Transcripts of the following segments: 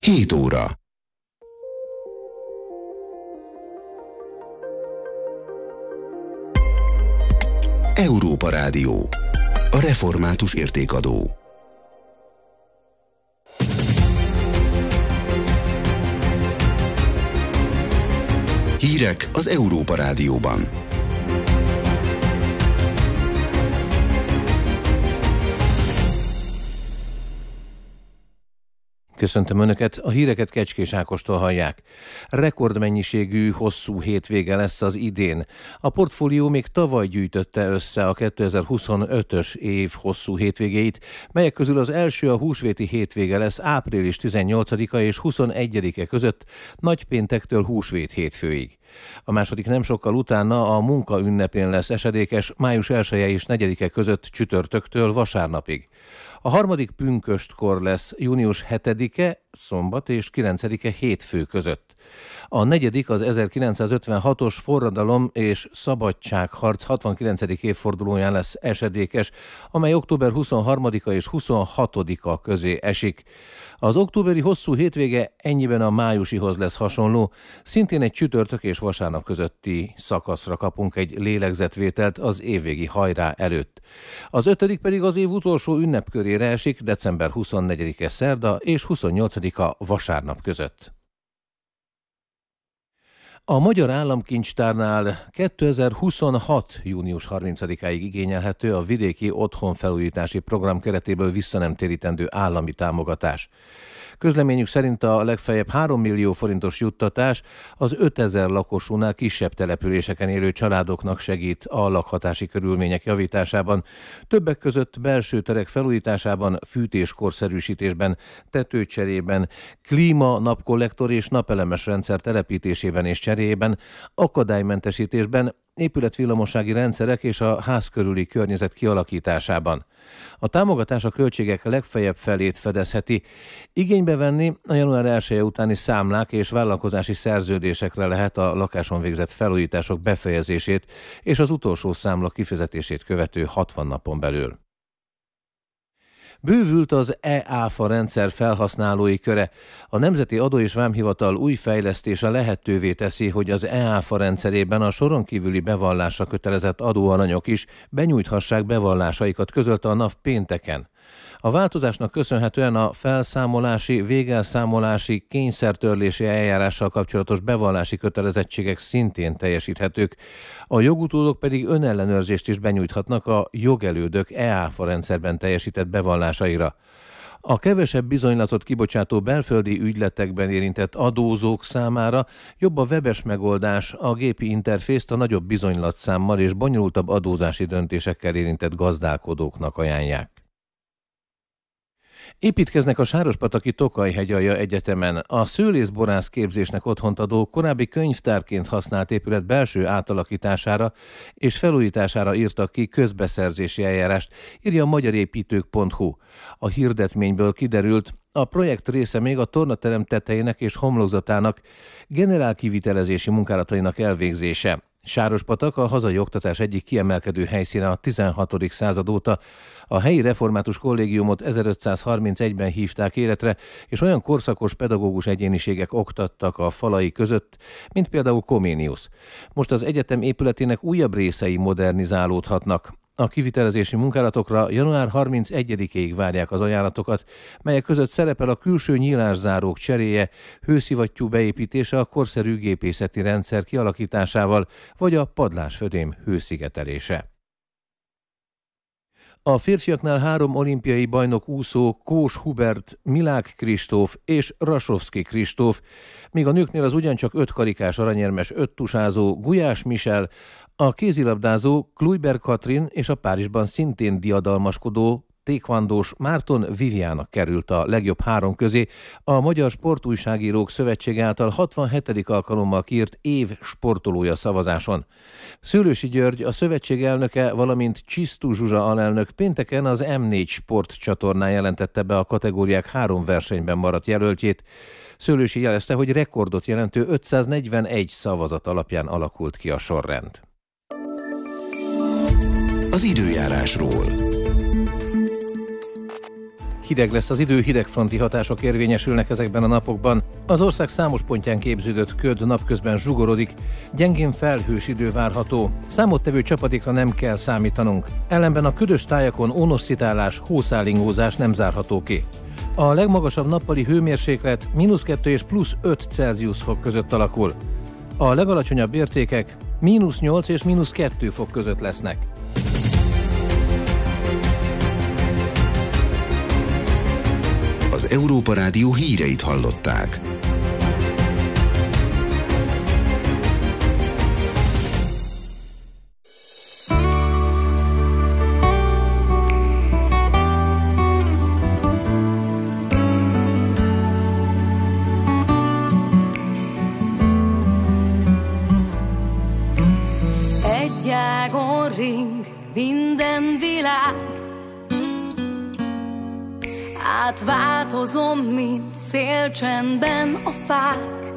7 óra. Európa Rádió. A református értékadó. Hírek az Európa Rádióban. Köszöntöm Önöket, a híreket Kecskés Ákostól hallják. Rekordmennyiségű, hosszú hétvége lesz az idén. A portfólió még tavaly gyűjtötte össze a 2025-ös év hosszú hétvégéit, melyek közül az első a húsvéti hétvége lesz április 18-a és 21-e között, nagypéntektől húsvét hétfőig. A második nem sokkal utána a munka ünnepén lesz esedékes, május 1-e és 4-e között csütörtöktől vasárnapig. A harmadik pünköstkor lesz június 7-e, szombat és 9-e hétfő között. A negyedik az 1956-os forradalom és szabadságharc 69. évfordulóján lesz esedékes, amely október 23-a és 26-a közé esik. Az októberi hosszú hétvége ennyiben a májusihoz lesz hasonló, szintén egy csütörtök és vasárnap közötti szakaszra kapunk egy lélegzetvételt az évvégi hajrá előtt. Az ötödik pedig az év utolsó ünnepkörére esik, december 24-e szerda és 28-a vasárnap között. A Magyar Államkincstárnál 2026. június 30-áig igényelhető a vidéki otthonfelújítási program keretéből visszanemtérítendő állami támogatás. Közleményük szerint a legfeljebb 3 millió forintos juttatás az 5000 lakosúnál kisebb településeken élő családoknak segít a lakhatási körülmények javításában, többek között belső terek felújításában, fűtéskorszerűsítésben, tetőcserében, klíma, napkollektor és napelemes rendszer telepítésében és cseréjében, akadálymentesítésben, épületvillamossági rendszerek és a ház körüli környezet kialakításában. A támogatás a költségek legfeljebb felét fedezheti. Igénybe venni a január 1-e utáni számlák és vállalkozási szerződésekre lehet a lakáson végzett felújítások befejezését és az utolsó számla kifizetését követő 60 napon belül. Bővült az e-áfa rendszer felhasználói köre. A Nemzeti Adó- és Vámhivatal új fejlesztése lehetővé teszi, hogy az e-áfa rendszerében a soron kívüli bevallásra kötelezett adóalanyok is benyújthassák bevallásaikat, közölte a NAV pénteken. A változásnak köszönhetően a felszámolási, végelszámolási, kényszertörlési eljárással kapcsolatos bevallási kötelezettségek szintén teljesíthetők. A jogutódok pedig önellenőrzést is benyújthatnak a jogelődök e-áfa rendszerben teljesített bevallásaira. A kevesebb bizonylatot kibocsátó belföldi ügyletekben érintett adózók számára jobb a webes megoldás, a gépi interfészt a nagyobb bizonylatszámmal és bonyolultabb adózási döntésekkel érintett gazdálkodóknak ajánlják. Építkeznek a Sárospataki Tokaj-hegyalja Egyetemen. A szőlészborász képzésnek otthont adó, korábbi könyvtárként használt épület belső átalakítására és felújítására írtak ki közbeszerzési eljárást, írja a magyarépítők.hu. A hirdetményből kiderült, a projekt része még a tornaterem tetejének és homlokzatának generálkivitelezési munkálatainak elvégzése. Sárospatak a hazai oktatás egyik kiemelkedő helyszíne a 16. század óta. A helyi református kollégiumot 1531-ben hívták életre, és olyan korszakos pedagógus egyéniségek oktattak a falai között, mint például Comenius. Most az egyetem épületének újabb részei modernizálódhatnak. A kivitelezési munkálatokra január 31-ig várják az ajánlatokat, melyek között szerepel a külső nyílászárók cseréje, hőszivattyú beépítése a korszerű gépészeti rendszer kialakításával, vagy a padlásfödém hőszigetelése. A férfiaknál 3 olimpiai bajnok úszó, Kós Hubert, Milák Kristóf és Rasovszki Kristóf, míg a nőknél az ugyancsak 5 karikás aranyérmes 5 tusázó Gulyás Michel, a kézilabdázó Kluiber Katrin és a Párizsban szintén diadalmaskodó taekwondós Márton Viviának került a legjobb 3 közé a Magyar Sportújságírók Szövetsége által 67. alkalommal kiírt év sportolója szavazáson. Szőlősi György, a szövetség elnöke, valamint Csisztú Zsuzsa alelnök pénteken az M4 Sport csatornán jelentette be a kategóriák 3 versenyben maradt jelöltjét. Szőlősi jelezte, hogy rekordot jelentő 541 szavazat alapján alakult ki a sorrend. Az időjárásról. Hideg lesz az idő, hidegfronti hatások érvényesülnek ezekben a napokban. Az ország számos pontján képződött köd napközben zsugorodik, gyengén felhős idő várható. Számottevő csapadékra nem kell számítanunk. Ellenben a ködös tájakon ónosszitálás, hószálingózás nem zárható ki. A legmagasabb nappali hőmérséklet -2 és +5 Celsius fok között alakul. A legalacsonyabb értékek -8 és -2 fok között lesznek. Az Európa Rádió híreit hallották. Egy ágon ring minden világ, átváltozom, mint szélcsendben a fák.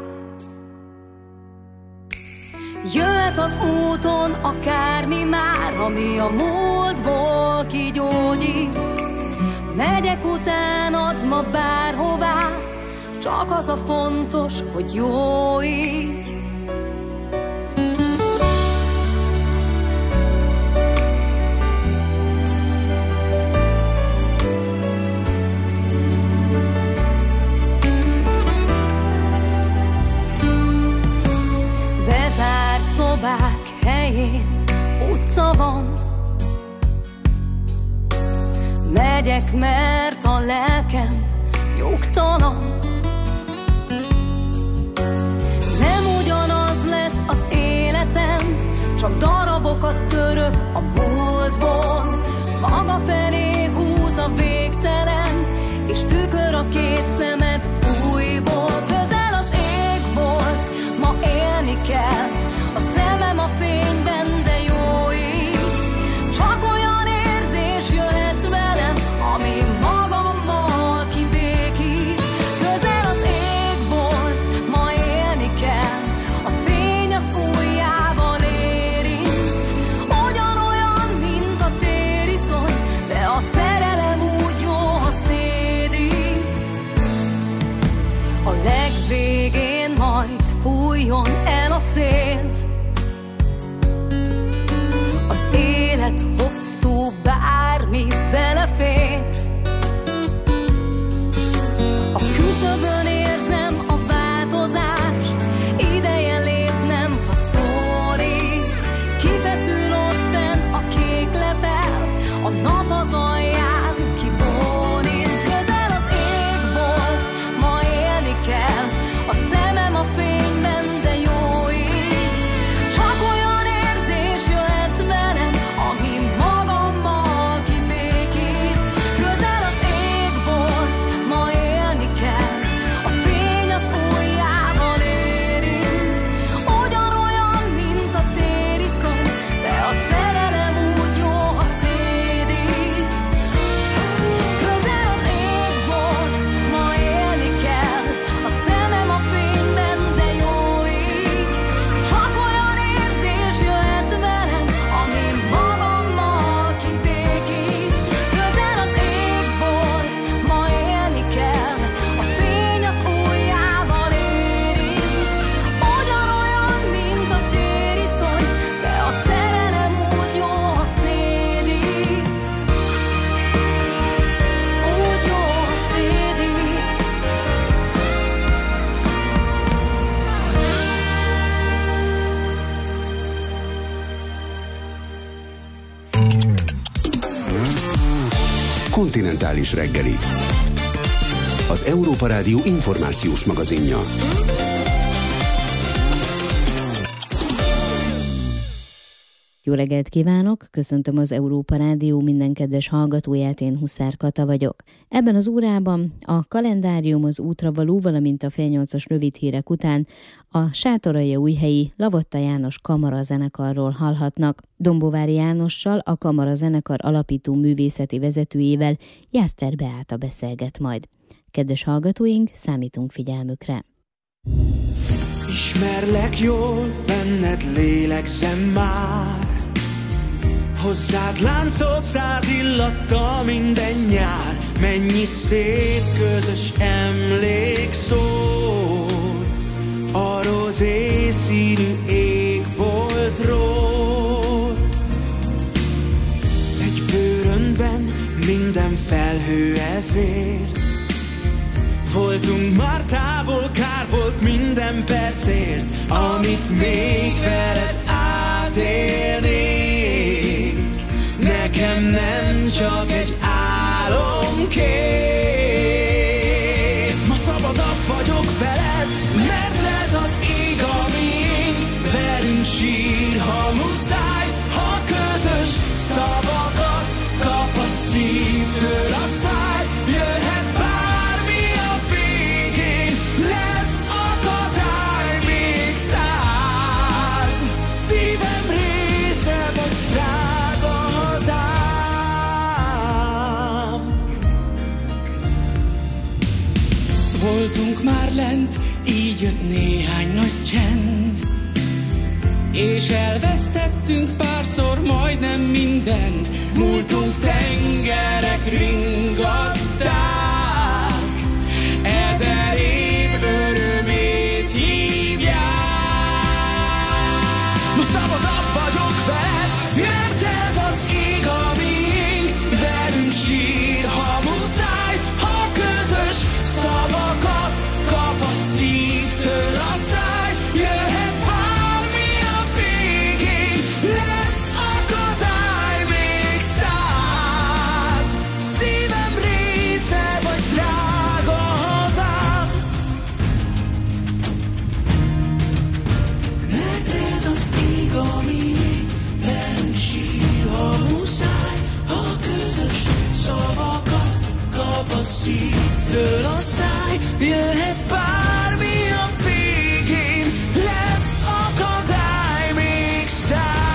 Jöhet az úton akármi már, ami a múltból kigyógyít. Megyek utánad ma bárhová, csak az a fontos, hogy jó így. Szobák helyén utca van. Megyek, mert a lelkem nyugtalan. Nem ugyanaz lesz az életem, csak darabokat török a múltból. Maga felé húz a végtelen, és tükör a két szemed újból. Közel az ég volt, ma élni kell. A szemem a fényben, de jó így. Csak olyan érzés jöhet velem, ami magammal kibékít. Közel az égbolt, ma élni kell. A fény az ujjával érint. Ugyanolyan, mint a tériszony, de a szerelem úgy jó, ha szédít. A legvégén majd fújjon el a szél. Az élet hosszú, bármi belefér. A küszöbön érzem a változást, ideje lépnem, ha szólít. Kifeszül ott fenn a kék lepel, a nap az alján kibónít. Közel az égbolt, ma élni kell. A szemem a fényben, de jó így. Csak olyan érzés jöhet velem, ami magammal kibékít. Közel az égbolt, ma élni kell. A fény az ujjával érint. Ugyanolyan, mint a tériszony, de a szerelem úgy jó, ha szédít. Közel az égbolt, ma élni kell. A szemem a fényben, de jó így. Csak olyan érzés jöhet velem, ami magammal kibékít. Közel az égbolt, ma élni kell. A fény az ujjával érint. Ugyanolyan, mint a tériszony, de a szerelem úgy jó, ha szédít. Úgy jó, ha szédít. Kontinentális reggeli. Az Európa Rádió információs magazinja. Jó reggelt kívánok, köszöntöm az Európa Rádió minden kedves hallgatóját, én Huszár Kata vagyok. Ebben az órában a kalendárium, az útravaló, valamint a fél 8-as rövid hírek után a Sátoraljaújhelyi Lavotta János Kamarazenekarról hallhatnak. Dombovári Jánossal, a Kamarazenekar alapító művészeti vezetőjével, Jászter Beáta beszélget majd. Kedves hallgatóink, számítunk figyelmükre. Ismerlek jól, benned lélegzem már. Hozzád láncolt 100 illattal minden nyár, mennyi szép közös emlék szól a rozé-színű égboltról. Egy bőröndben minden felhő elfért, voltunk már távol, kár volt minden percért, amit még veled átélnék. Nekem nem csak egy álom kép. Ma szabadabb vagyok veled, mert ez az ég, amíg velünk sír, ha muszáj, ha közös szavakat kap a szívtől a száj. Jöhet bármi a végén, lesz akadály még 100. Szívem része vagy drága hazám. Voltunk már lent, így jött néhány nagy csend, és elvesztettünk párszor majdnem mindent. Múltunk tengerek ringatták, 1000 év örömét hívják. Most szabadabb vagyok veled, mert ez az ég, amíg velünk sír, ha muszáj, ha közös szavakat kap a szívtől a száj. Jöhet bármi a végén, lesz akadály még 100. Szívem része vagy drága hazám, mert ez az ég, amíg velünk sír, ha muszáj, ha közös szavakat kap a szívtől a száj. Jöhet bármi a végén, lesz akadály még 100.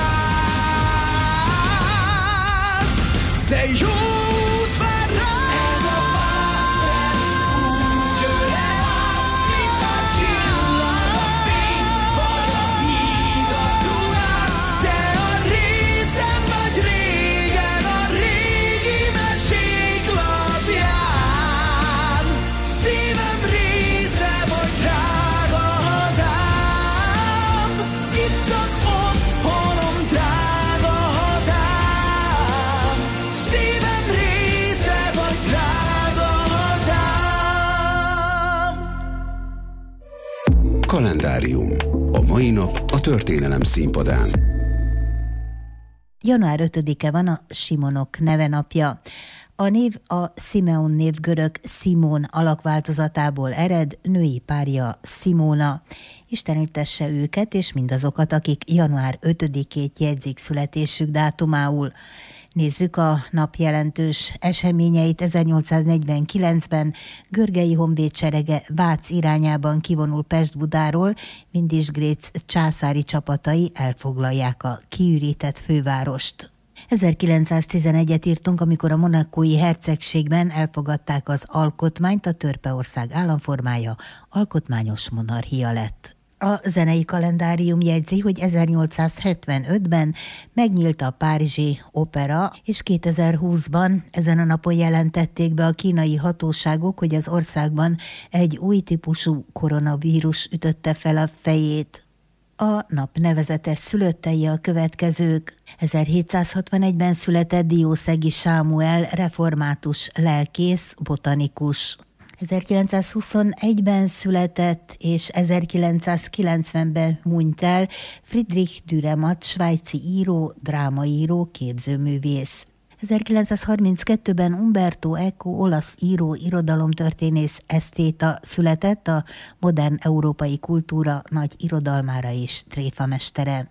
De jót vár rá, ez a vágy úgy ölel át, mint a csillag a fényt, vagy a híd a Dunán. Te a részem vagy régen, a régi mesék lapján. Szívem része vagy drága hazám, itt az otthonom drága hazám. Szívem része vagy drága hazám. Kalendárium. A mai nap a történelem színpadán. Január 5-e van a Simonok nevenapja. A név a Simeon név görög Simon alakváltozatából ered, női párja Simona. Isten ültesse őket és mindazokat, akik január 5-ét jegyzik születésük dátumául. Nézzük a nap jelentős eseményeit. 1849-ben Görgei honvédserege Vác irányában kivonul Pest-Budáról, Vindisgrétz császári csapatai elfoglalják a kiürített fővárost. 1911-et írtunk, amikor a monacói hercegségben elfogadták az alkotmányt, a Törpeország államformája alkotmányos monarchia lett. A zenei kalendárium jegyzi, hogy 1875-ben megnyílt a Párizsi Opera, és 2020-ban ezen a napon jelentették be a kínai hatóságok, hogy az országban egy új típusú koronavírus ütötte fel a fejét. A nap nevezetes szülöttei a következők. 1761-ben született Diószegi Sámuel, református lelkész, botanikus. 1921-ben született és 1990-ben hunyt el Friedrich Dürrenmatt, svájci író, drámaíró, képzőművész. 1932-ben Umberto Eco, olasz író, irodalomtörténész, esztéta született, a modern európai kultúra nagy irodalmára és tréfamestere.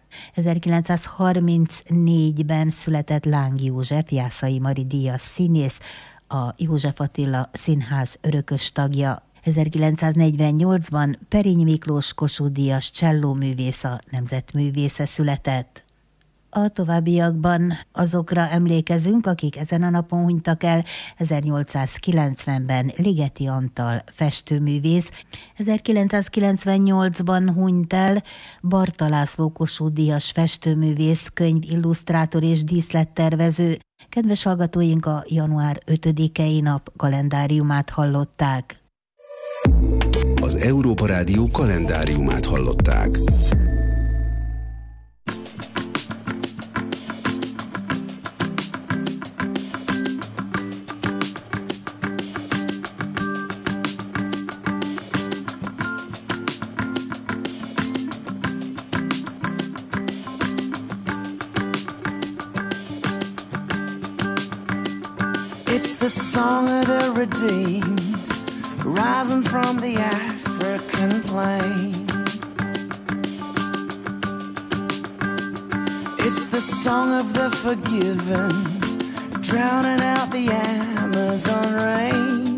1934-ben született Láng József, Jászai Mari díjas színész, a József Attila Színház örökös tagja. 1948-ban Periny Miklós Kossuth díjas csellóművész, a nemzetművésze született. A továbbiakban azokra emlékezünk, akik ezen a napon hunytak el. 1890-ben Ligeti Antal festőművész, 1998-ban hunyt el Barta László Kossuth-díjas festőművész, könyvillusztrátor és díszlettervező. Kedves hallgatóink, a január 5-i nap kalendáriumát hallották. Az Európa Rádió kalendáriumát hallották. It's the song of the redeemed, rising from the African plain. It's the song of the forgiven, drowning out the Amazon rain.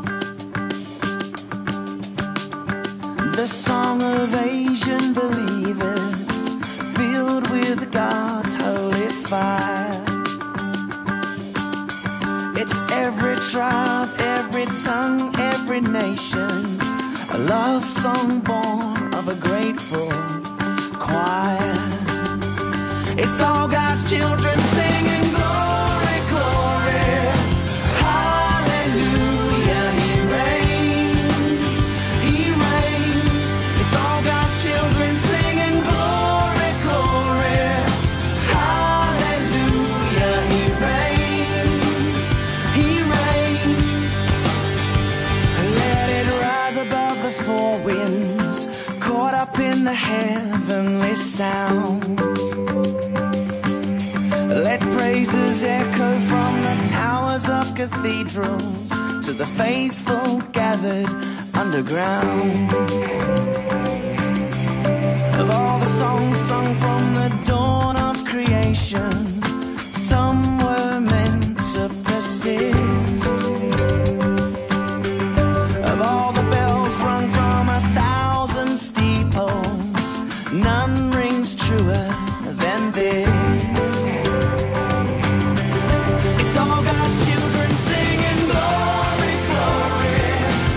The song of Asian believers, filled with God's holy fire. It's every tribe, every tongue, every nation, a love song born of a grateful choir. It's all God's children singing glory, glory, hallelujah, He reigns, He reigns. It's all God's children singing glory, glory, hallelujah, He reigns, He reigns. Let it rise above the four winds, caught up in the heavenly sound. Let praises echo from the towers of cathedrals to the faithful gathered underground. Of all the songs sung from the dawn of creation, some were meant to persist. Of all the bells rung from 1,000 steeples, none rings truer than this. It's all God's children singing glory, glory,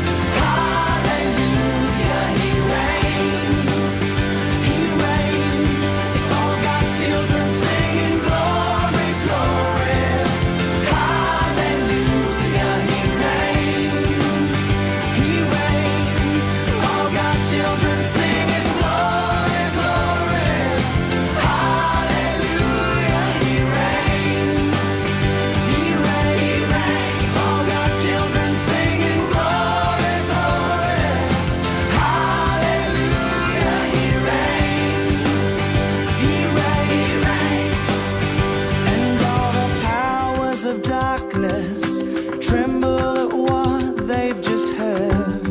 hallelujah, He reigns, He reigns. It's all God's children singing glory, glory, hallelujah, He reigns, He reigns. It's all God's children singing glory, glory, hallelujah, He reigns. He reigns, all God's children singing glory, glory, hallelujah, He reigns, He reigns. And all the powers of darkness tremble at what they've just heard,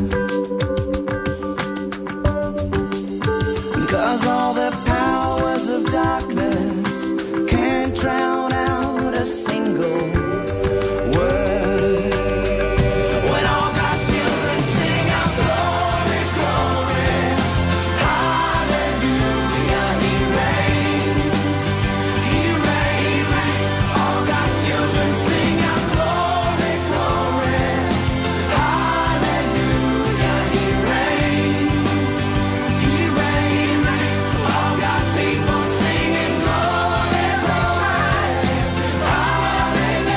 'cause all the powers of darkness can't drown out a single word. When all God's children sing out glory, glory, hallelujah, He reigns, He reigns. All God's children sing out glory, glory, hallelujah, He reigns, He reigns. All God's people singing glory, glory, hallelujah.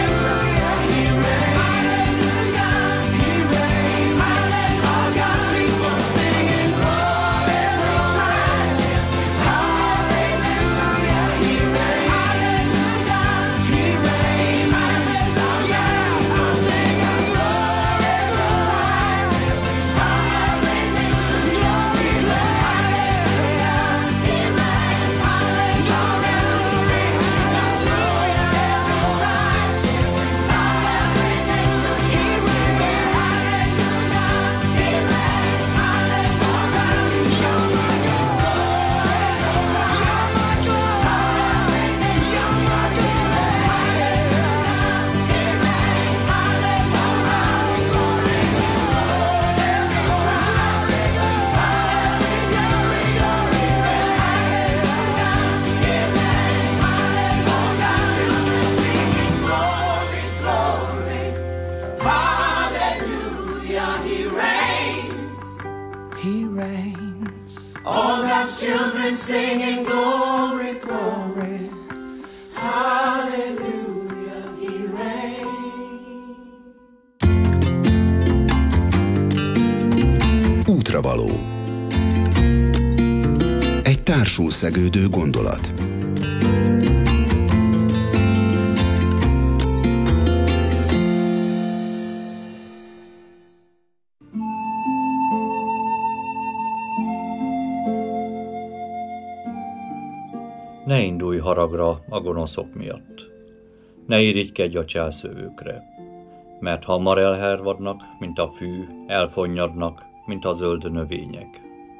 singing glory, glory, hallelujah, he reigns. Útravaló. Egy társul szegődő gondolat. Ne indulj haragra a gonoszok miatt. Ne irigykedj a cselszövőkre, mert hamar elhervadnak, mint a fű, elfonnyadnak, mint a zöld növények.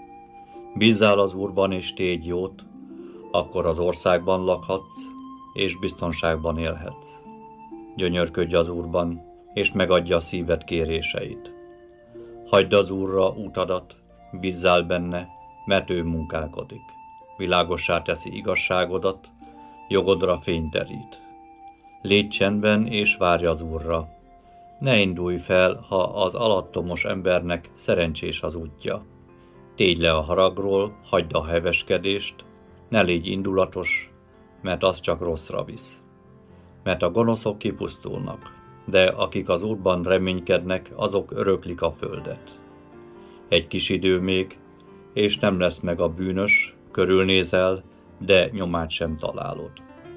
Bízzál az Úrban és tégy jót, akkor az országban lakhatsz, és biztonságban élhetsz. Gyönyörködj az Úrban, és megadja a szíved kéréseit. Hagyd az Úrra útadat, bízzál benne, mert ő munkálkodik. Világossá teszi igazságodat, jogodra fényt terít. Légy csendben és várj az Úrra. Ne indulj fel, ha az alattomos embernek szerencsés az útja. Tégy le a haragról, hagyd a heveskedést, ne légy indulatos, mert az csak rosszra visz. Mert a gonoszok kipusztulnak, de akik az Úrban reménykednek, azok öröklik a földet. Egy kis idő még, és nem lesz meg a bűnös, körülnézel, de nyomát sem találod.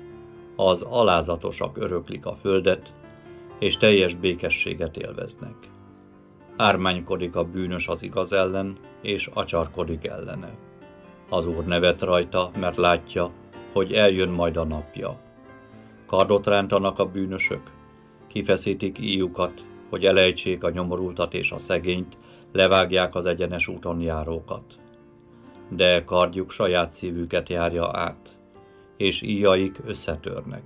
Az alázatosak öröklik a földet, és teljes békességet élveznek. Ármánykodik a bűnös az igaz ellen, és acsarkodik ellene. Az Úr nevet rajta, mert látja, hogy eljön majd a napja. Kardot rántanak a bűnösök, kifeszítik íjukat, hogy elejtsék a nyomorultat és a szegényt, levágják az egyenes úton járókat. De kardjuk saját szívüket járja át, és íjaik összetörnek.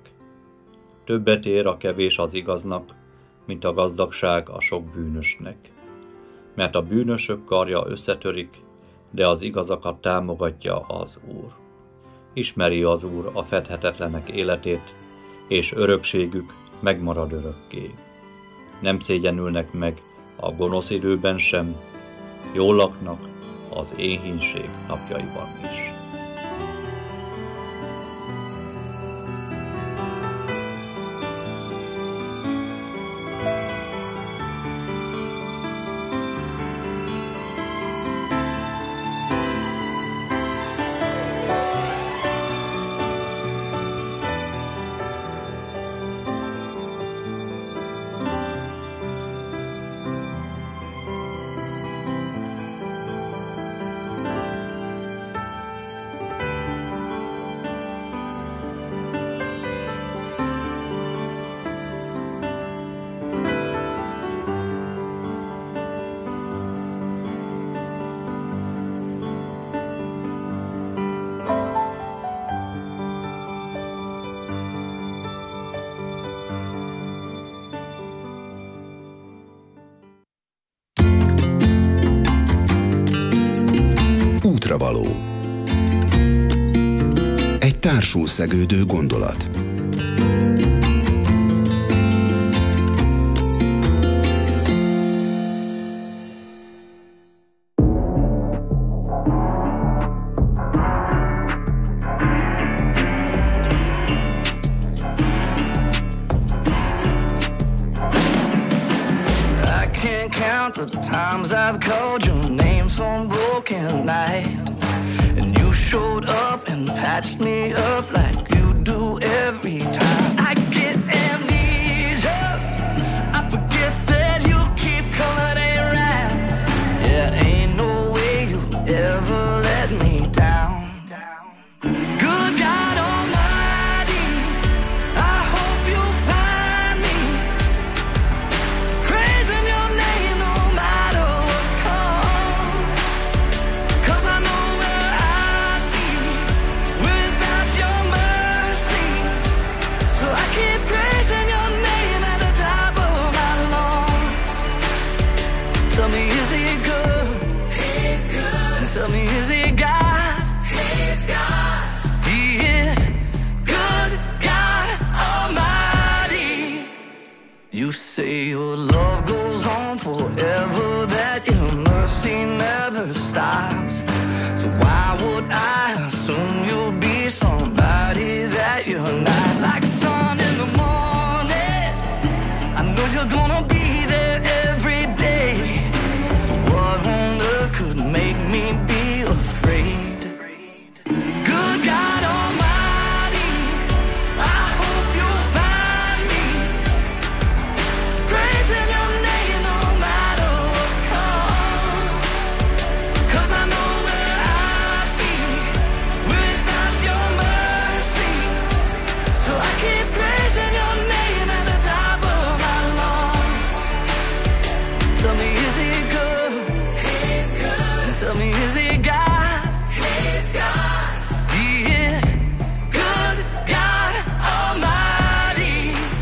Többet ér a kevés az igaznak, mint a gazdagság a sok bűnösnek. Mert a bűnösök karja összetörik, de az igazakat támogatja az Úr. Ismeri az Úr a fedhetetlenek életét, és örökségük megmarad örökké. Nem szégyenülnek meg a gonosz időben sem, jól laknak az éhínség napjaiban is. Útravaló. Egy társul szegődő gondolat. The times I've called your name some broken night, and you showed up and patched me up like you do every time. I get amnesia, I forget that you keep coming around. Yeah, ain't no way you ever let me down. Good God Almighty, I hope you find me praising your name no matter what comes. 'Cause I know where I'd be without your mercy. So I keep praising your name at the top of my lungs. Tell me, is he good? He's good. Tell me, is he God? He's God. He is good, God Almighty. You say your love goes on forever, that your mercy never stops. So why would I assume bright like sun in the morning. I know you're gonna be there every day. So what on earth could make me be afraid? Good God Almighty, I hope you'll find me praising your name no matter what comes. 'Cause I know where I'd be without your mercy. So I keep praising your name at the top of my lungs. Tell me, is he good? He's good. Tell me, is he God? He's God. He is good, God Almighty.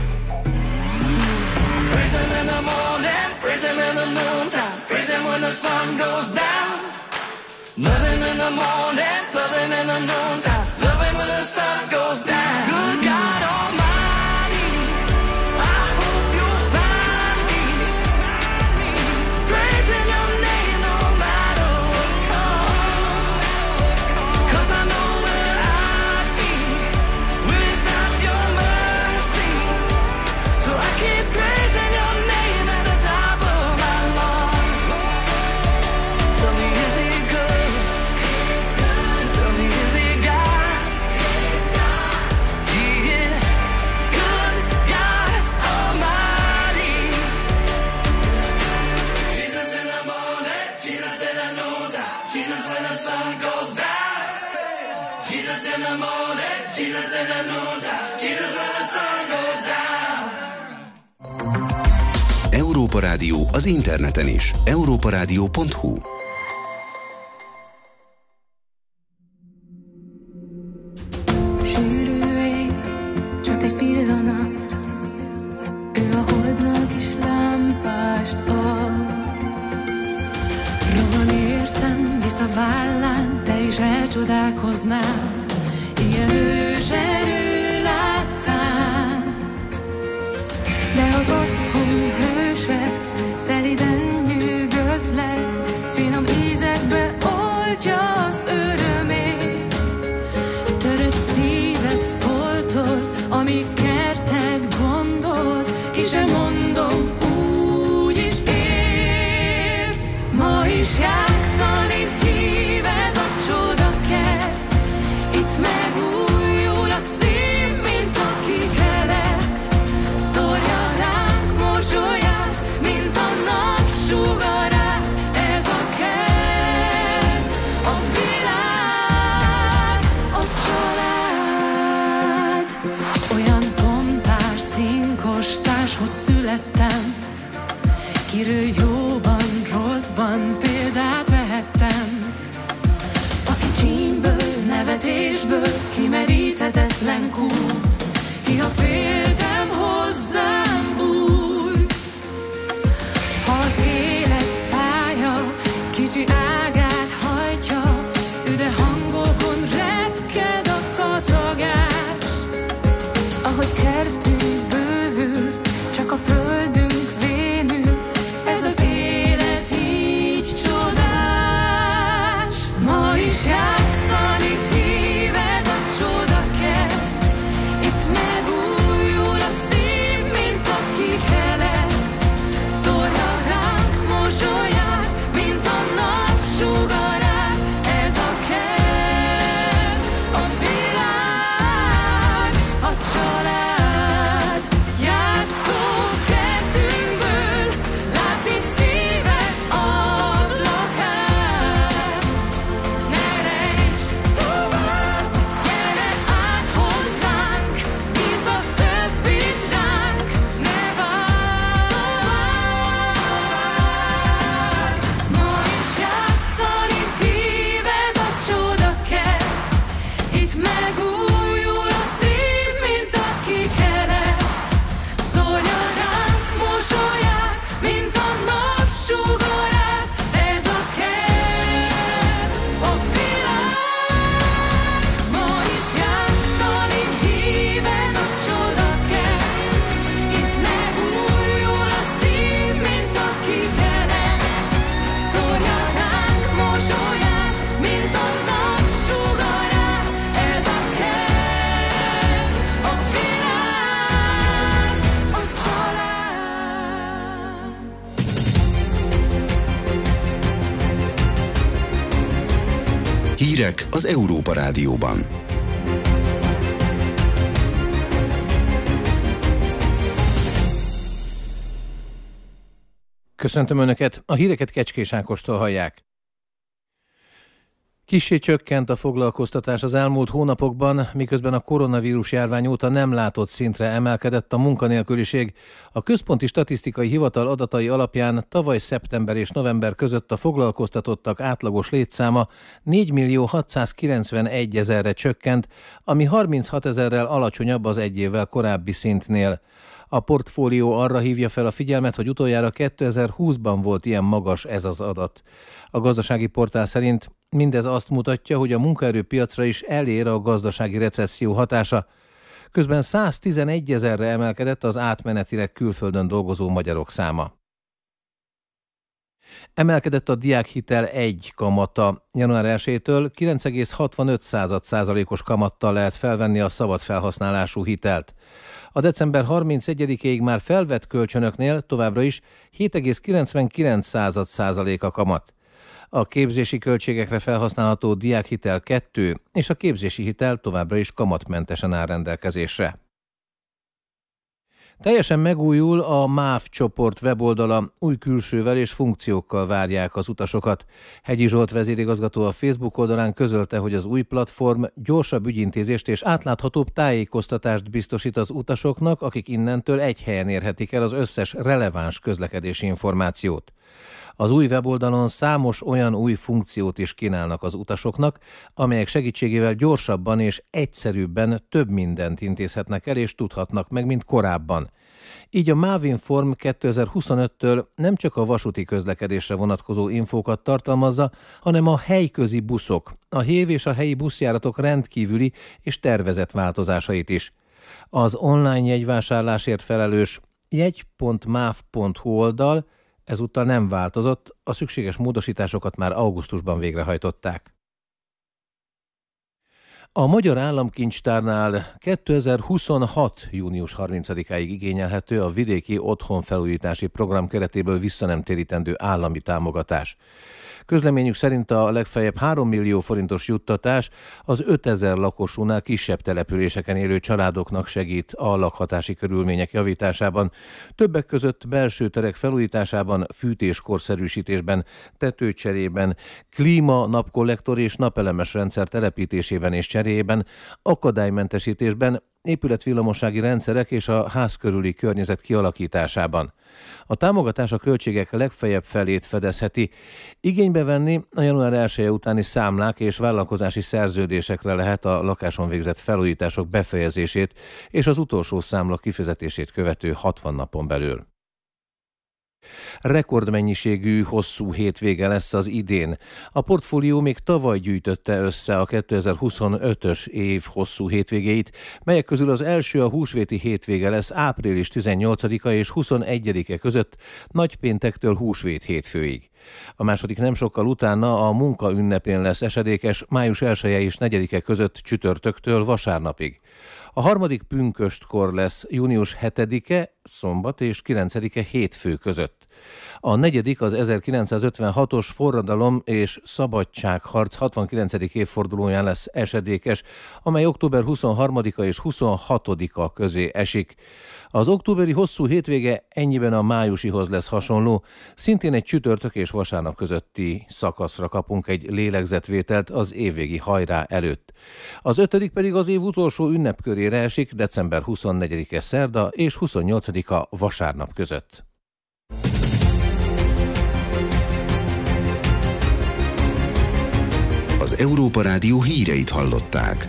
Praise him in the morning, praise him in the noontime, praise him when the sun goes down. Love him in the morning, love him in the noontime, love him when the sun goes down. Good God Almighty, I hope you'll find me praising your name no matter what comes. 'Cause I know where I'd be without your mercy. So I keep praising your name at the top of my lungs. Tell me, is he good? Tell me, is he God? He is good, God Almighty. Jesus in the morning, Jesus in the noontime, Jesus when the sun goes down. Jesus in the morning, Jesus in the noontime, Jesus when the sun goes down. Európa Rádió az interneten is. europaradio.hu. Sűrű ég, csak egy pillanat, ő a holdnak is lámpást ad. Rohan értem, visz a vállán, te is elcsodálkoznál, ilyen ős erő láttál. De az otthon hőse szeliden nyűgözlek, finom ízekbe oltja az örömét. Törött szívet foltoz, ami kerted gondoz, ki sem mondom, úgy is ért. Ma is játszani hív ez a csodakert, itt megújul a szív, mint a kikelet. Szórja ránk mosolyát, mint a napsugarát, ez a kert, a világ, a család. Olyan pompás, cinkos társhoz születtem, kiről jóban, rosszban példát vehettem. Aki csínyből, nevetésből kimeríthetetlen kút, ki ha féltem hozzám bújj. Ha az élet fája, kicsi ágát hajtja, üde hangokon repked a kacagás. Ahogy kertünk bővül, csak a földünk vénül, ez az élet így csodás. Ma is játszani hív ez a csodakert, Hírek az Európa Rádióban. Köszöntöm Önöket, a híreket Kecskés Ákostól hallják. Kissé csökkent a foglalkoztatás az elmúlt hónapokban, miközben a koronavírus járvány óta nem látott szintre emelkedett a munkanélküliség. A Központi Statisztikai Hivatal adatai alapján tavaly szeptember és november között a foglalkoztatottak átlagos létszáma 4.691.000-re csökkent, ami 36.000-rel alacsonyabb az egy évvel korábbi szintnél. A portfólió arra hívja fel a figyelmet, hogy utoljára 2020-ban volt ilyen magas ez az adat. A gazdasági portál szerint mindez azt mutatja, hogy a munkaerőpiacra is elér a gazdasági recesszió hatása. Közben 111.000-re emelkedett az átmenetileg külföldön dolgozó magyarok száma. Emelkedett a diákhitel 1 kamata. Január 1-től 9,65%-os kamattal lehet felvenni a szabad felhasználású hitelt. A december 31-ig már felvett kölcsönöknél továbbra is 7,99% a kamat. A képzési költségekre felhasználható diákhitel 2 és a képzési hitel továbbra is kamatmentesen áll rendelkezésre. Teljesen megújul a MÁV csoport weboldala, új külsővel és funkciókkal várják az utasokat. Hegyi Zsolt vezérigazgató a Facebook oldalán közölte, hogy az új platform gyorsabb ügyintézést és átláthatóbb tájékoztatást biztosít az utasoknak, akik innentől egy helyen érhetik el az összes releváns közlekedési információt. Az új weboldalon számos olyan új funkciót is kínálnak az utasoknak, amelyek segítségével gyorsabban és egyszerűbben több mindent intézhetnek el és tudhatnak meg, mint korábban. Így a MÁV-inform 2025-től nem csak a vasúti közlekedésre vonatkozó infókat tartalmazza, hanem a helyközi buszok, a hév és a helyi buszjáratok rendkívüli és tervezett változásait is. Az online jegyvásárlásért felelős jegy.mav.hu oldal ezúttal nem változott, a szükséges módosításokat már augusztusban végrehajtották. A Magyar Államkincstárnál 2026. június 30-áig igényelhető a vidéki otthonfelújítási program keretéből visszanemtérítendő állami támogatás. Közleményük szerint a legfeljebb 3 millió forintos juttatás az 5000 lakosúnál kisebb településeken élő családoknak segít a lakhatási körülmények javításában. Többek között belső terek felújításában, fűtéskorszerűsítésben, tetőcserében, klíma, napkollektor és napelemes rendszer telepítésében és cseréjében, akadálymentesítésben, épületvillamossági rendszerek és a ház körüli környezet kialakításában. A támogatás a költségek legfeljebb felét fedezheti. Igénybe venni a január 1-e utáni számlák és vállalkozási szerződésekre lehet a lakáson végzett felújítások befejezését és az utolsó számla kifizetését követő 60 napon belül. Rekordmennyiségű, hosszú hétvége lesz az idén. A portfólió még tavaly gyűjtötte össze a 2025-ös év hosszú hétvégéit, melyek közül az első a húsvéti hétvége lesz április 18-a és 21-e között, nagypéntektől húsvét hétfőig. A második nem sokkal utána a munka ünnepén lesz esedékes, május 1-e és 4-e között csütörtöktől vasárnapig. A harmadik pünköstkor lesz június 7-e, szombat és 9-e hétfő között. A negyedik az 1956-os forradalom és szabadságharc 69. évfordulóján lesz esedékes, amely október 23-a és 26-a közé esik. Az októberi hosszú hétvége ennyiben a májusihoz lesz hasonló, szintén egy csütörtök és vasárnap közötti szakaszra kapunk egy lélegzetvételt az évvégi hajrá előtt. Az ötödik pedig az év utolsó ünnepkörére esik, december 24-e szerda és 28-a vasárnap között. Az Európa Rádió híreit hallották.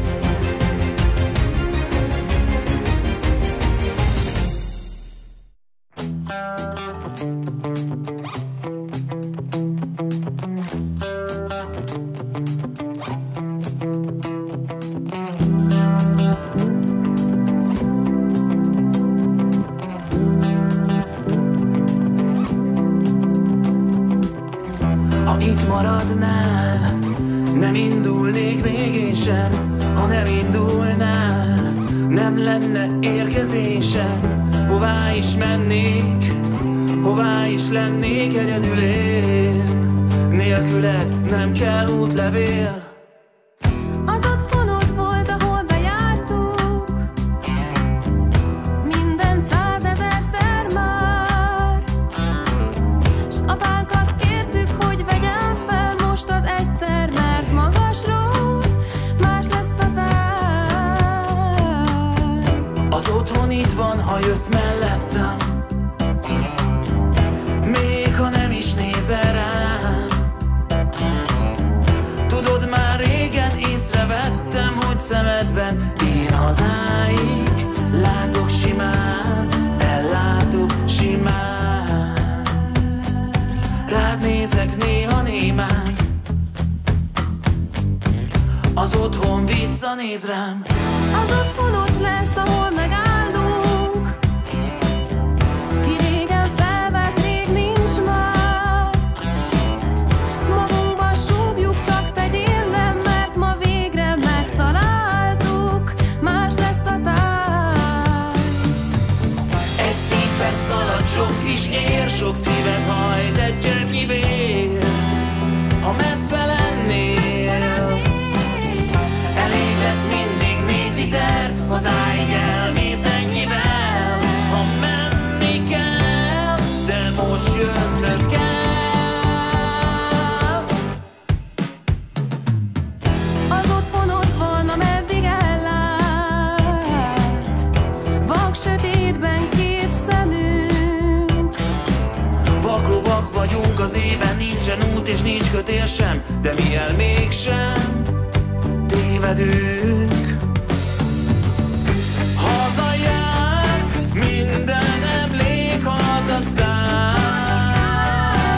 Ha itt maradnál, nem indulnék még én sem. Ha nem indulnál, nem lenne érkezésem. Hová is mennék, hová is lennék egyedül én. Nélküled nem kell útlevél, Az otthon itt van, ha jössz mellettem, még ha nem is nézel rám. Tudod, már régen észrevettem, hogy szemedben én hazáig látok simán, ellátok simán. Rád nézek néha némán, az otthon visszanéz rám. Az otthon ott lesz, ahol megállunk, ki régen felvett, rég nincs már. Magunkba súgjuk, csak tegyél nem, mert ma végre megtaláltuk, más lett a táj. Egy szívbe szalad sok kis ér, sok szívet hajt egy cseppnyi vér. Ha messze lennél, elég lesz mindig 4 liter, hazáig elmész ennyivel. Ha menni kell, de most jönnöd kell. Az otthon ott van, ameddig ellát, vak sötétben 2 szemünk. Vaklovak vagyunk az ében, nincsen út és nincs kötél sem, de mi el mégsem tévedünk. Hazajár, minden emlék hazaszáll.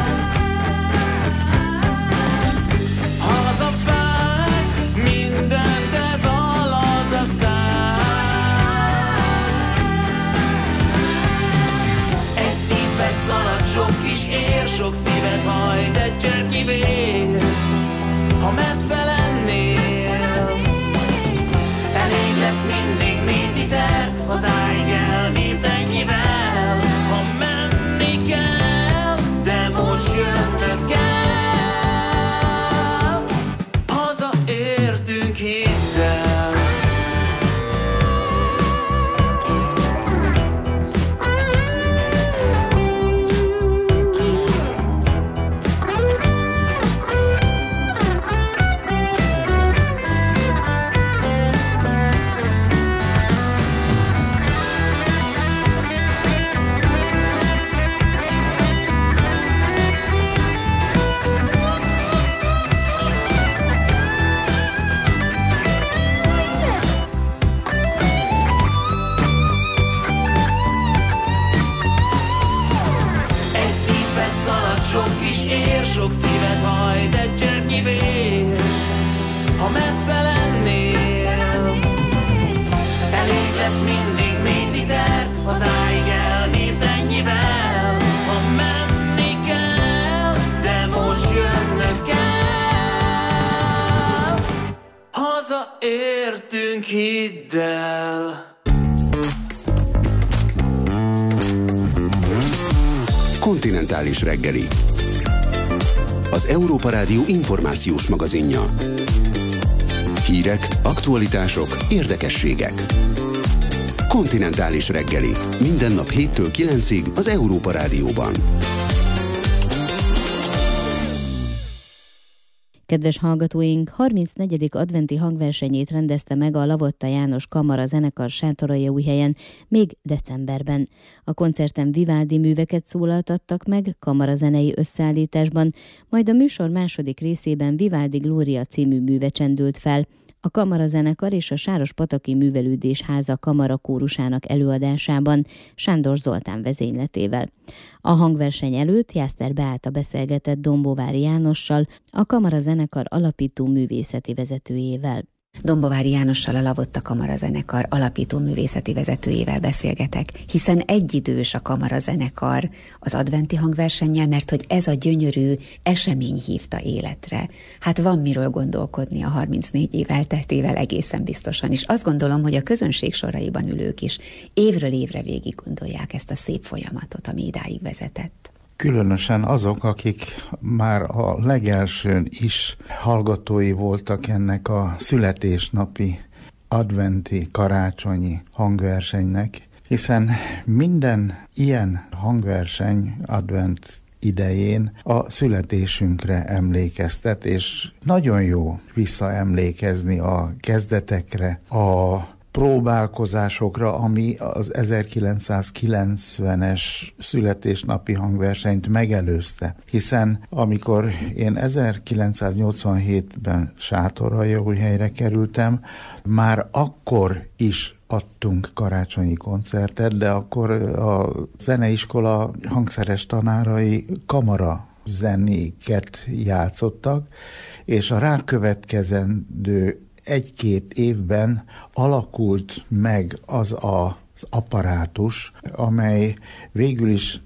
Hazapár, mindent ez a lazaszál. Egy szívbe szalad sok kis ér, sok szívet hajt egy cseppnyi vér. Ha messze lennél, elég lesz mindig 4 liter, hazáig elmész ennyivel. Ha menni kell, de most jönnöd kell. Hazaértünk, hidd el. Sok kis ér, sok szívet hajt egy cseppnyi vér. Ha messze lennél, elég lesz mindig 4 liter, hazáig elmész ennyivel. Ha menni kell, de most jönnöd kell. Hazaértünk, hidd el. Kontinentális reggeli. Az Európa Rádió információs magazinja. Hírek, aktualitások, érdekességek. Kontinentális reggeli. Minden nap 7-től 9-ig az Európa Rádióban. Kedves hallgatóink, 34. adventi hangversenyét rendezte meg a Lavotta János Kamara zenekar Sátoraljaújhelyen még decemberben. A koncerten Vivaldi műveket szólaltattak meg kamarazenei összeállításban, majd a műsor második részében Vivaldi Glória című műve csendült fel, a kamarazenekar és a Sárospataki Művelődésháza kamarakórusának előadásában Sándor Zoltán vezényletével. A hangverseny előtt Jászter Beáta beszélgetett Dombovári Jánossal, a kamarazenekar alapító művészeti vezetőjével. Dombovári Jánossal, a Lavotta Kamarazenekar alapító művészeti vezetőjével beszélgetek, hiszen egyidős a kamarazenekar az adventi hangversennyel, mert hogy ez a gyönyörű esemény hívta életre. Hát van miről gondolkodni a 34 év elteltével egészen biztosan, és azt gondolom, hogy a közönség soraiban ülők is évről évre végig gondolják ezt a szép folyamatot, ami idáig vezetett. Különösen azok, akik már a legelsőn is hallgatói voltak ennek a születésnapi, adventi, karácsonyi hangversenynek, hiszen minden ilyen hangverseny advent idején a születésünkre emlékeztet, és nagyon jó visszaemlékezni a kezdetekre, a próbálkozásokra, ami az 1990-es születésnapi hangversenyt megelőzte. Hiszen amikor én 1987-ben Sátoraljaújhelyre kerültem, már akkor is adtunk karácsonyi koncertet, de akkor a zeneiskola hangszeres tanárai kamara zenéket játszottak, és a rákövetkezendő 1-2 évben alakult meg az apparátus, amely végül is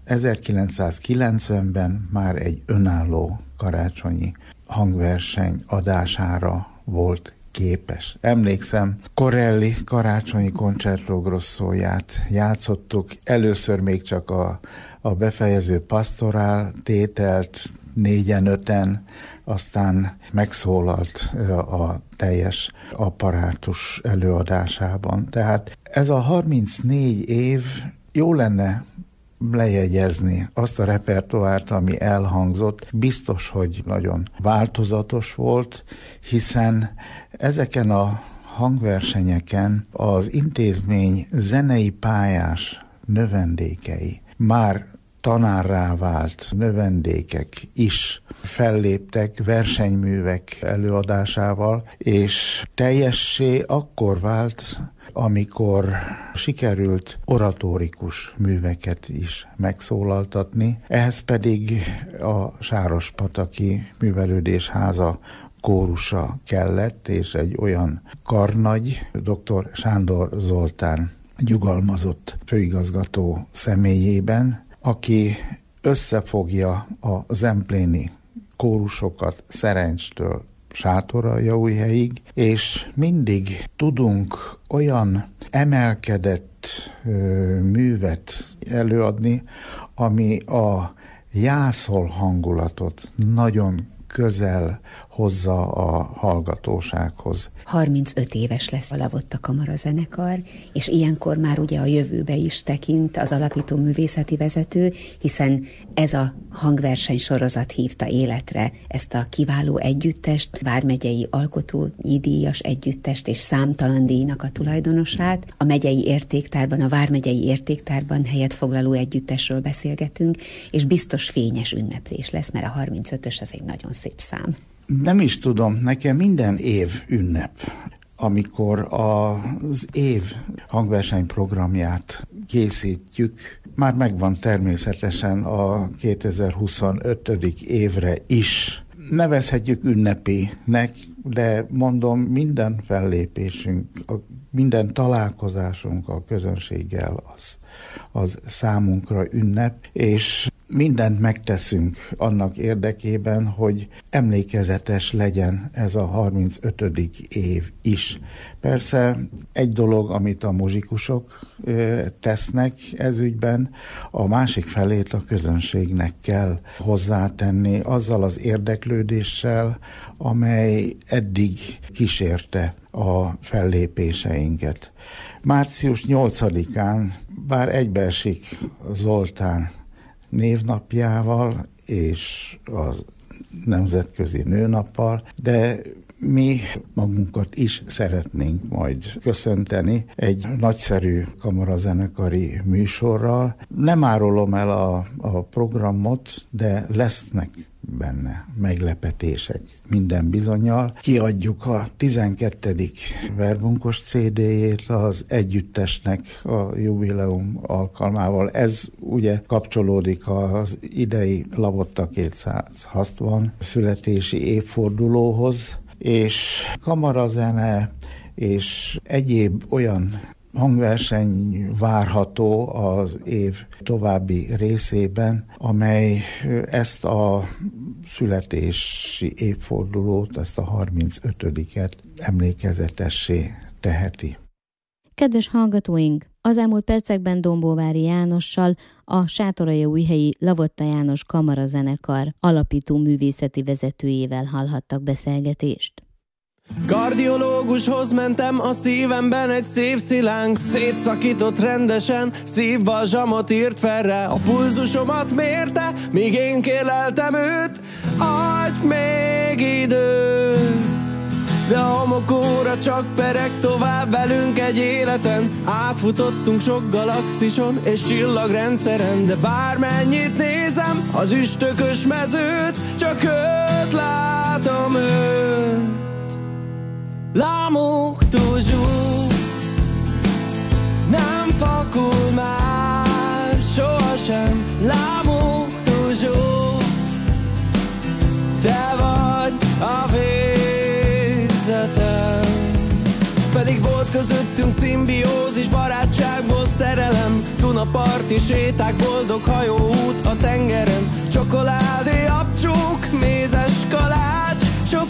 1990-ben már egy önálló karácsonyi hangverseny adására volt képes. Emlékszem, Corelli karácsonyi Concerto Grossóját játszottuk, először még csak a befejező pastorál tételt 4-5-en, aztán megszólalt a teljes apparátus előadásában. Tehát ez a 34 év, jó lenne lejegyezni azt a repertoárt, ami elhangzott. Biztos, hogy nagyon változatos volt, hiszen ezeken a hangversenyeken az intézmény zenei pályás növendékei, már tanárrá vált növendékek is felléptek versenyművek előadásával, és teljessé akkor vált, amikor sikerült oratórikus műveket is megszólaltatni, ehhez pedig a Sárospataki Művelődésháza kórusa kellett, és egy olyan karnagy, dr. Sándor Zoltán nyugalmazott főigazgató személyében, aki összefogja a zempléni kórusokat Szerencstől Sátoraljaújhelyig, és mindig tudunk olyan emelkedett művet előadni, ami a jászol hangulatot nagyon közel hozza a hallgatósághoz. 35 éves lesz a Lavotta kamarazenekar, és ilyenkor már ugye a jövőbe is tekint az alapító művészeti vezető, hiszen ez a hangverseny sorozat hívta életre ezt a kiváló együttest, vármegyei alkotódíjas együttest és számtalan díjnak a tulajdonosát. A megyei értéktárban, a vármegyei értéktárban helyet foglaló együttesről beszélgetünk, és biztos fényes ünneplés lesz, mert a 35-ös az egy nagyon szép szám. Nem is tudom, nekem minden év ünnep, amikor az év hangverseny programját készítjük. Már megvan természetesen a 2025. évre is. Nevezhetjük ünnepinek, de mondom, minden fellépésünk, minden találkozásunk a közönséggel az számunkra ünnep, és mindent megteszünk annak érdekében, hogy emlékezetes legyen ez a 35. év is. Persze egy dolog, amit a muzsikusok tesznek ez ügyben, a másik felét a közönségnek kell hozzátenni azzal az érdeklődéssel, amely eddig kísérte a fellépéseinket. Március 8-án, bár egybeesik Zoltán névnapjával és az Nemzetközi Nőnappal, de mi magunkat is szeretnénk majd köszönteni egy nagyszerű kamarazenekari műsorral. Nem árulom el a programot, de lesznek benne meglepetések minden bizonnyal. Kiadjuk a 12. verbunkos CD-jét az együttesnek a jubileum alkalmával. Ez ugye kapcsolódik az idei Lavotta 260 születési évfordulóhoz, és kamarazene és egyéb olyan hangverseny várható az év további részében, amely ezt a születési évfordulót, ezt a 35-et emlékezetessé teheti. Kedves hallgatóink, az elmúlt percekben Dombóvári Jánossal, a Sátoraljaújhelyi Lavotta János Kamarazenekar alapító művészeti vezetőjével hallhattak beszélgetést. Kardiológushoz mentem, a szívemben egy szívszilánk szétszakított rendesen, szívbalzsamot írt fel rá, a pulzusomat mérte, míg én kérleltem őt, adj még időt. de a homokóra csak pereg tovább velünk egy életen. Átfutottunk sok galaxison és csillagrendszeren, de bármennyit nézem az üstökös mezőt, csak őt látom, őt. L'amour toujours nem fakul már sohasem. L'amour toujours, te vagy a végzetem. Pedig volt közöttünk szimbiózis, barátságból szerelem, Dunaparti séták, boldog hajóút a tengeren, csokoládé, abcsók, mézes kalács, sok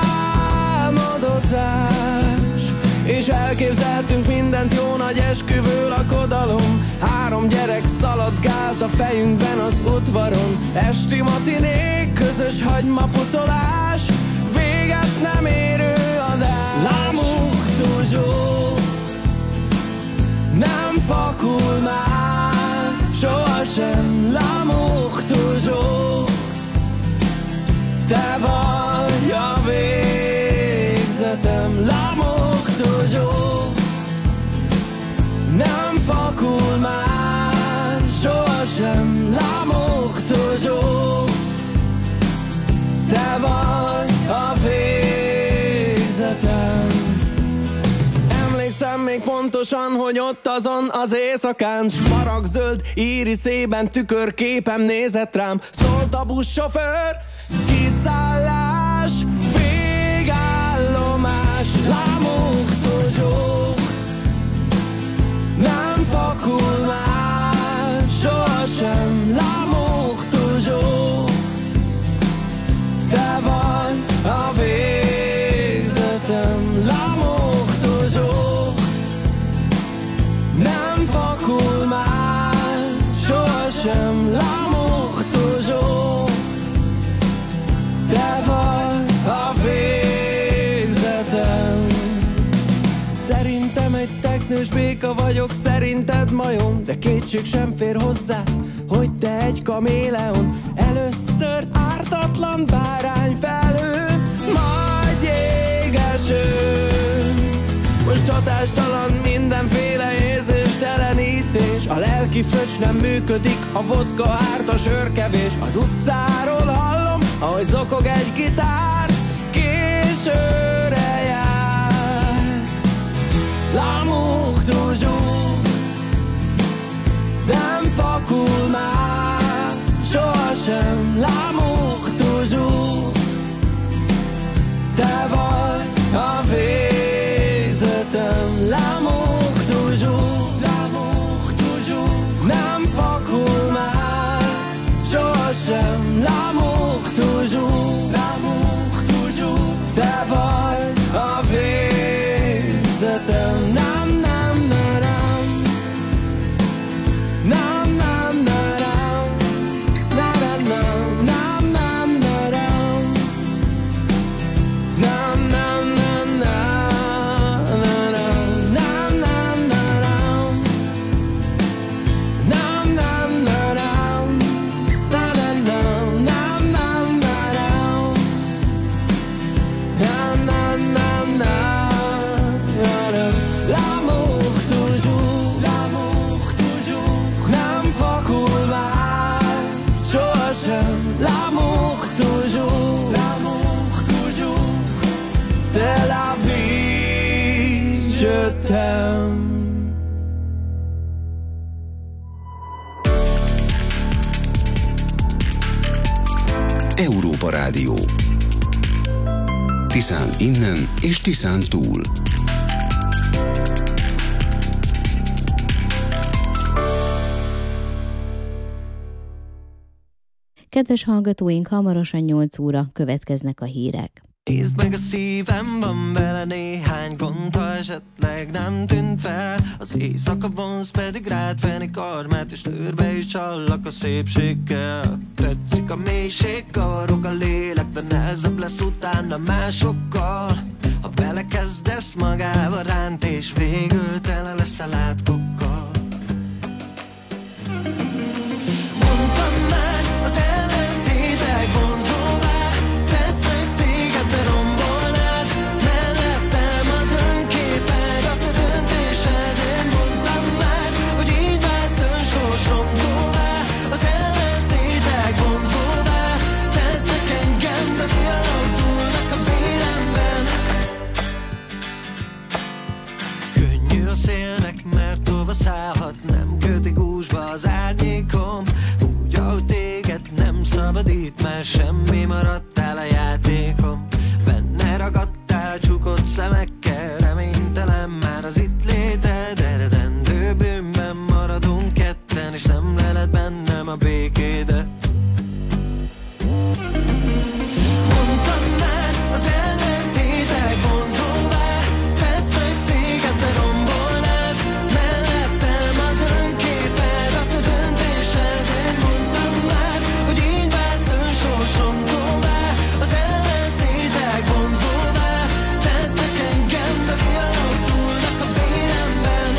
álmodozás. És elképzeltünk mindent, jó nagy esküvő lakodalom. 3 gyerek szaladgált a fejünkben az udvaron. Esti matinék, közös hagymapucolás, véget nem érő adás. L'amour toujours nem fakul már sohasem. L'amour toujours, te vagy a végzetem. L'amour toujours nem fakul már sohasem. L'amour toujours, te vagy a végzetem. Emlékszem még pontosan, hogy ott azon az éjszakán, smaragdzöld íriszében tükörképem nézett rám. Szólt a buszsofőr, kiszállás, végállomás. L'amour toujours nem fakul már sohasem. L'amour toujours, te vagy a végzetem. L'amour toujours nem fakul már sohasem. L'amour toujours, te vagy a végzetem. Szerintem egy teknős béka vagyok, szerinted majom, de kétség sem fér hozzá, hogy te egy kaméleon. Először ártatlan bárányfelhő, majd jégeső. Most hatástalan mindenféle érzéstelenítés. A lelki fröccs nem működik, a vodka árt, a sörkevés. Az utcáról hallom, ahogy zokog egy gitár, későre jár. L'amour toujours nem fakul már sohasem. L'amour toujours, te vagy a végzetem. L'amour toujours, l'amour toujours nem fakul már sohasem. L'amour toujours, l'amour toujours, te vagy a végzetem. Nem, nem, nem, nem, nem, nem, Európa Rádió. Tiszán innen és Tiszán túl. Kedves hallgatóink, hamarosan 8 óra következnek a hírek. Nézd meg a szívem, van vele néhány gond, ha esetleg nem tűnt fel. Az éjszaka vonz, pedig rád venni karmát, és lőrbe is csallak a szépséggel. Tetszik a mélység, kavarog a lélek, de nehezebb lesz utána másokkal. Ha belekezdesz magába ránt, és végül tele leszel átkokkal. Mondtam már, az ellentétek vonzóvá tesznek téged, de rombolnád. az árnyékom. Úgy, ahogy téged nem szabadít, mert semmi, maradtál a játékom. Benne ragadtál csukott szemekkel, reménytelen már az itt léted. Eredendő bűnben maradunk ketten, és nem leled bennem a békédet. Mondtam már, az ellentétek vonzóvá tesznek téged, de rombolnád. Mellettem az önképed, a te döntésed. Én mondtam már, hogy így válsz önsorsom tovább. Az ellentétek vonzóvá tesznek engem, de viharok túlnak a véremben.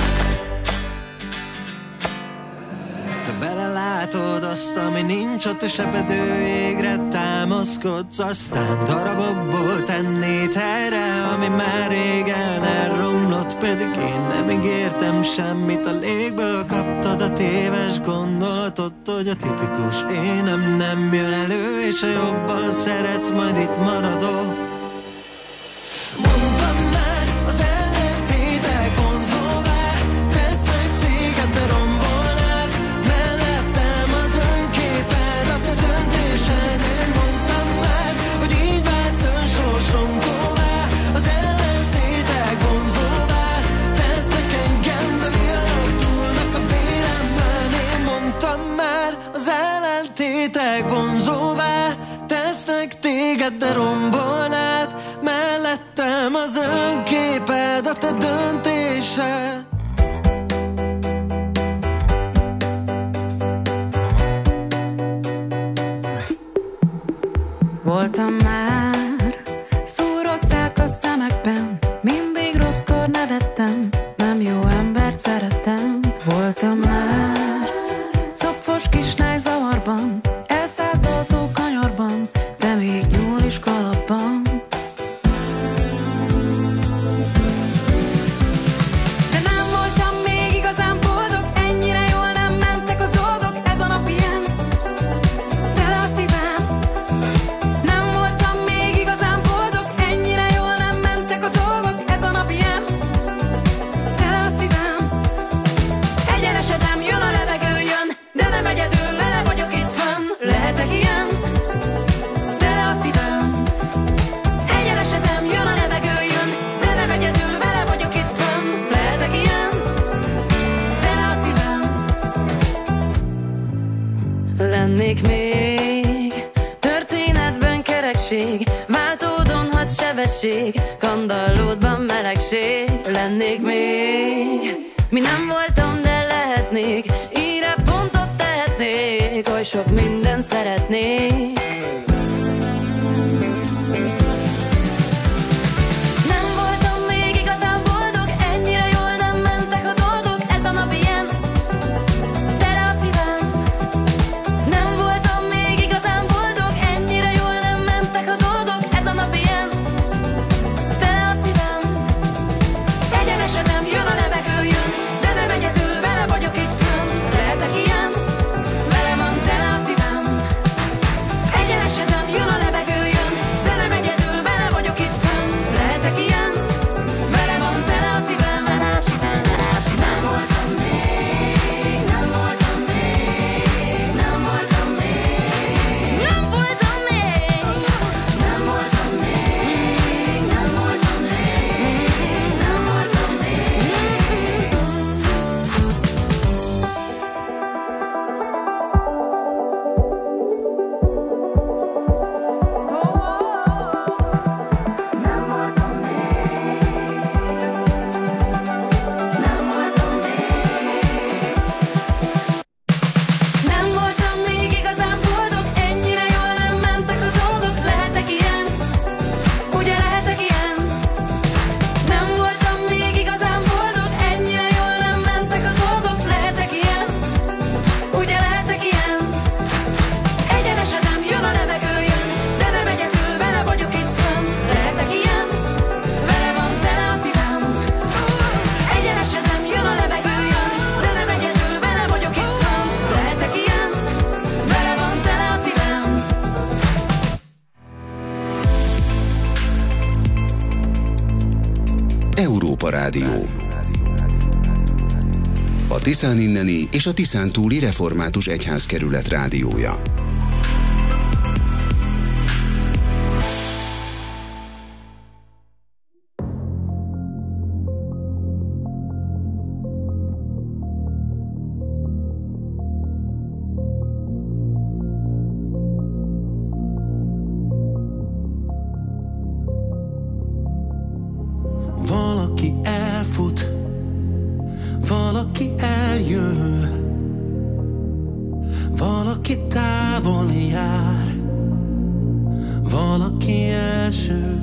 Te belelátod azt, ami nincs ott, és ebedő égre támaszkodsz. Aztán darabokból tennéd helyre, ami már régen elromlott. Pedig én nem ígértem semmit, a légből kaptad a téves gondolatot, hogy a tipikus énem nem jön elő, és ha jobban szeretsz, majd itt maradok. Mondtam már, az ellentétek vonzóvá tesznek téged, de rombolnád. Mellettem az önképed, a te döntésed. Én mondtam már, hogy így válsz önsorsom tovább. Az ellentétek vonzóvá tesznek engem, de viharok túlnak a véremben. Én mondtam már, az ellentétek vonzóvá tesznek téged, de rombolnád. Mellettem az önképed, a te döntésed. Voltam már szúrozzák a szemekben, mindig rosszkor nevettem, nem jó embert szerettem. Voltam már copfos kislány zavarban, elszálltató kanyarban, de még nyúl is kalapban. De nem voltam még igazán boldog, ennyire jól nem mentek a dolgok, ez a nap ilyen, tele a szívem. Nem voltam még igazán boldog, ennyire jól nem mentek a dolgok, ez a nap ilyen, tele a szívem. Egyenesedem, jön a levegő, jön, de nem egyedül, vele vagyok itt fönn. Lehetek ilyen, tele a szívem. Egyenesedem, jön a levegő, jön, de nem egyedül, vele vagyok itt fönn. Lehetek ilyen, tele a szívem. Lennék még történetben kerekség, váltódon had sebesség, kandallódban melegség. Lennék még, mi nem voltam, de lehetnék, íre pontot tehetnék, oly sok mindent szeretnék. Nem voltam még igazán boldog, ennyire jól nem mentek a dolgok, ez a nap ilyen, tele a szívem. Nem voltam még igazán boldog, ennyire jól nem mentek a dolgok, ez a nap ilyen, tele a szívem. Egyenesedem, jön a levegő, jön, de nem egyedül, vele vagyok itt fönn. Lehetek ilyen, vele van tele a szívem. Egyenesedem, jön a levegő, jön, de nem egyedül, vele vagyok itt fönn. Lehetek ilyen, vele van tele a szívem. Nem voltam még, nem voltam még, nem voltam még, nem voltam még, nem voltam még, nem voltam még, nem voltam Nem voltam még igazán boldog, ennyire jól nem mentek a dolgok, lehetek ilyen, ugye lehetek ilyen. Nem voltam még igazán boldog, ennyire jól nem mentek a dolgok, lehetek ilyen, ugye lehetek ilyen. Egyenesedem, jön a levegő, jön, de nem egyedül, vele vagyok itt fönn. Lehetek ilyen, vele van tele a szívem. Egyenesedem, jön a levegő, jön, de nem egyedül, vele vagyok itt fönn. Lehetek ilyen, vele van tele a szívem. Európa Rádió. a Tiszán inneni és a Tiszántúli Református Egyházkerület rádiója. Valaki elfut, valaki eljön, valaki távol jár, valaki első.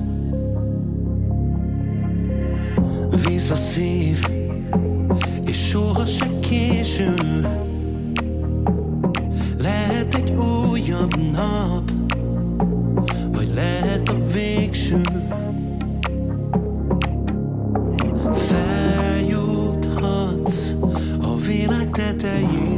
Visz a szív, és soha se késő. Lehet egy újabb nap, vagy lehet a végső. Feljuthatsz a világ tetején,